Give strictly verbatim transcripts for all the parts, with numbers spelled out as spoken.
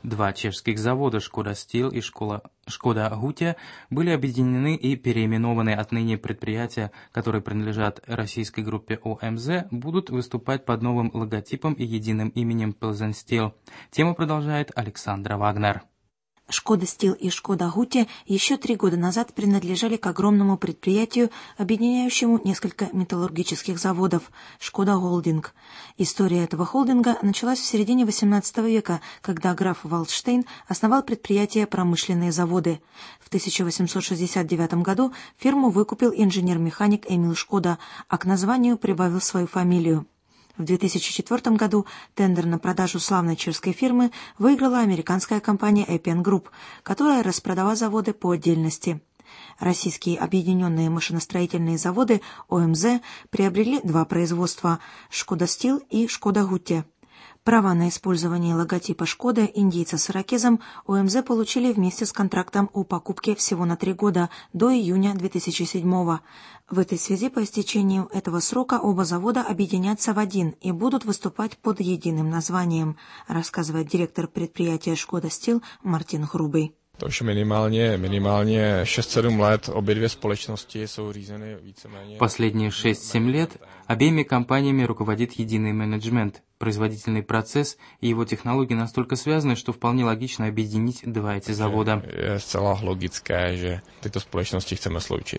Два чешских завода «Шкода Стил» и «Шкода Гутте» были объединены и переименованы. Отныне предприятия, которые принадлежат российской группе О Эм Зэ, будут выступать под новым логотипом и единым именем «Пилзенстил». Тему продолжает Александра Вагнер. «Шкода Стил» и «Шкода Гутте» еще три года назад принадлежали к огромному предприятию, объединяющему несколько металлургических заводов – «Шкода Холдинг». История этого холдинга началась в середине восемнадцатого века, когда граф Валдштейн основал предприятие «Промышленные заводы». В тысяча восемьсот шестьдесят девятом году фирму выкупил инженер-механик Эмил Шкода, а к названию прибавил свою фамилию. В две тысячи четвёртом году тендер на продажу славной чешской фирмы выиграла американская компания Эпиан Групп, которая распродала заводы по отдельности. Российские объединенные машиностроительные заводы О Эм Зэ приобрели два производства – «Шкода Стил» и «Шкода Гутте». Права на использование логотипа «Шкода» индийца с ирокезом О Эм Зэ получили вместе с контрактом о покупке всего на три года, до июня две тысячи седьмого. В этой связи по истечению этого срока оба завода объединятся в один и будут выступать под единым названием, рассказывает директор предприятия «Шкода Стил» Мартин Грубый. To už minimálně, minimálně šest sedm let obě dvě společnosti jsou řízeny víceméně. Последние шесть-семь лет обеими компаниями руководит единый менеджмент. Производительный процесс и его технологии настолько связаны, что вполне логично объединить два эти завода. Je zcela logické, že tyto společnosti chceme sloučit.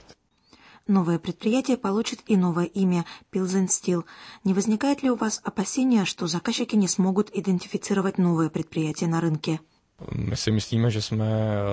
Новое предприятие получит и новое имя – Пилзенстил. Не возникает ли у вас опасения, что заказчики не смогут идентифицировать новое предприятие на рынке? My si myslíme, že jsme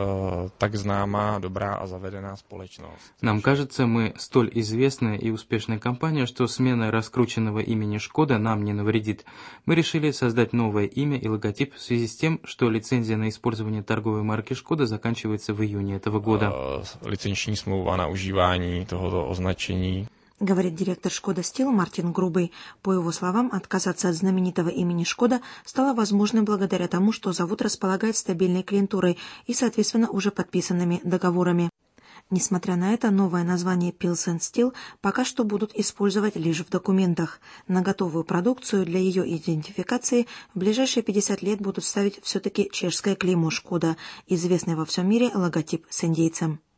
tak známá, dobrá a zavedená společnost. Нам кажется, мы столь известная и успешная компания, что смена раскрученного имени «Шкода» нам не навредит. Мы решили создать новое имя и логотип в связи с тем, что лицензия на использование торговой марки «Шкода» заканчивается в июне этого года. Licenční smlouva na užívání tohoto označení. Говорит директор «Шкода Стил» Мартин Грубый. По его словам, отказаться от знаменитого имени «Шкода» стало возможным благодаря тому, что завод располагает стабильной клиентурой и, соответственно, уже подписанными договорами. Несмотря на это, новое название «Пилзенстил» пока что будут использовать лишь в документах. На готовую продукцию для ее идентификации в ближайшие пятьдесят лет будут ставить все-таки чешское клеймо «Шкода», известный во всем мире логотип с индейцем.